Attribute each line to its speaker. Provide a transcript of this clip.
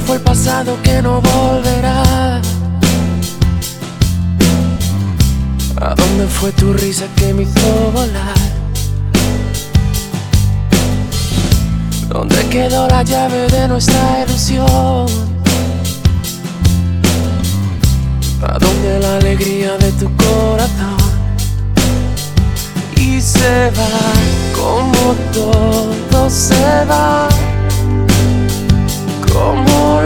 Speaker 1: fue el pasado que no volverá? ¿A dónde fue tu risa que me hizo volar? ¿Dónde quedó la llave de nuestra ilusión? ¿A dónde la alegría de tu corazón? Y se va como todo se va.